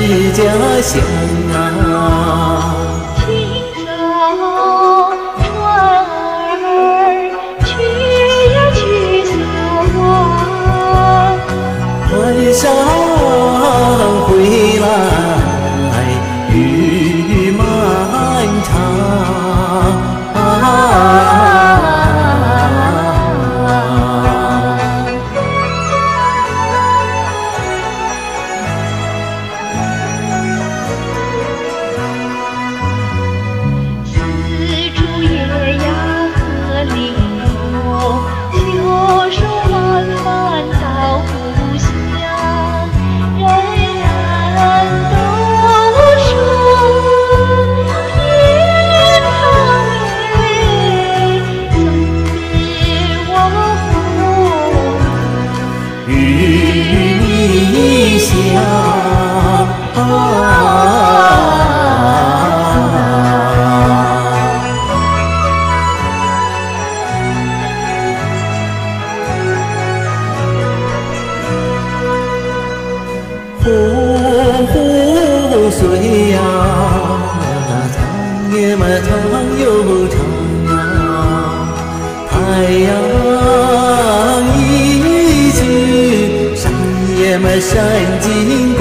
家乡啊。 青纱船儿去呀去向晚， 晚上回来雨漫长。 四处野呀和林木，秋收慢慢到故乡，人人都说天堂美，送别我父与你乡。湖水呀，长也嘛长又长啊，太阳一去，山也嘛山尽